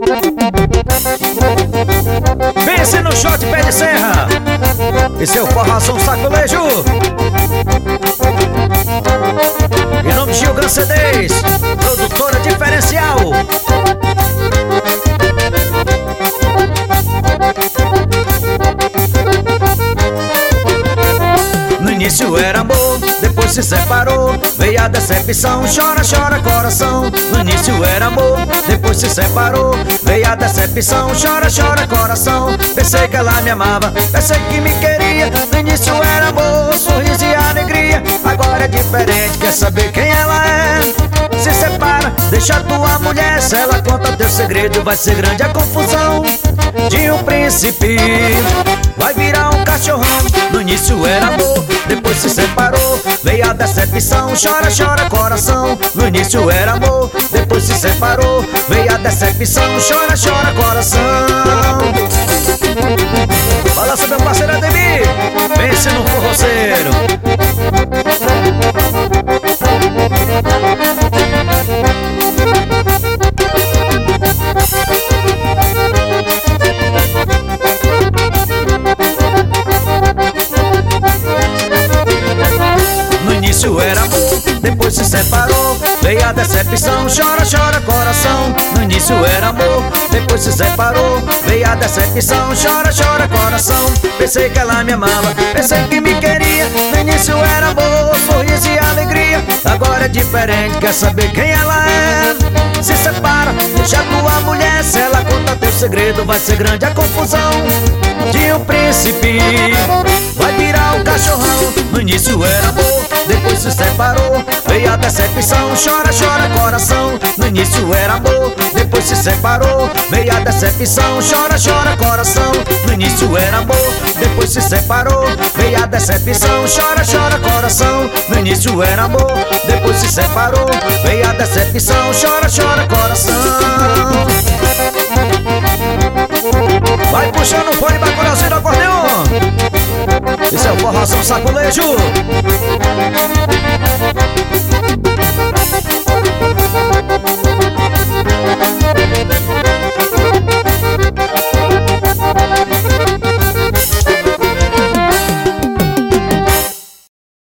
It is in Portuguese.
Pense no shot pé de serra e seu forrozão sacolejo. Em nome de Gilgan CDs, produtora diferencial. No início era amor, depois se separou, veio a decepção, chora, chora coração. No início era amor, depois se separou, veio a decepção, chora, chora coração. Pensei que ela me amava, pensei que me queria. No início era amor, sorriso e alegria. Agora é diferente, quer saber quem ela é? Se separa, deixa tua mulher. Se ela conta teu segredo, vai ser grande a confusão. De um príncipe vai virar um cachorrão. No início era amor, depois se separou, veio a decepção, chora, chora coração. No início era amor, depois se separou, veio a decepção, chora, chora coração. Balança meu parceiro Ademir, pense no forroceiro. No início era amor, depois se separou, veio a decepção, chora, chora coração. No início era amor, depois se separou, veio a decepção, chora, chora coração. Pensei que ela me amava, pensei que me queria. No início era amor, sorriso e alegria. Agora é diferente, quer saber quem ela é? Se separa, deixa tua mulher. Se ela conta teu segredo, vai ser grande a confusão. De um príncipe vai virar um cachorrão. No início era amor, depois se separou, veio a decepção, chora, chora coração. No início era amor, depois se separou, veio a decepção, chora, chora coração. No início era amor, depois se separou, veio a decepção, chora, chora coração. No início era amor, depois se separou, veio a decepção, chora, chora coração. Vai puxando o fone, vai coração do acordeon. Isso é o forrozão sacolejo.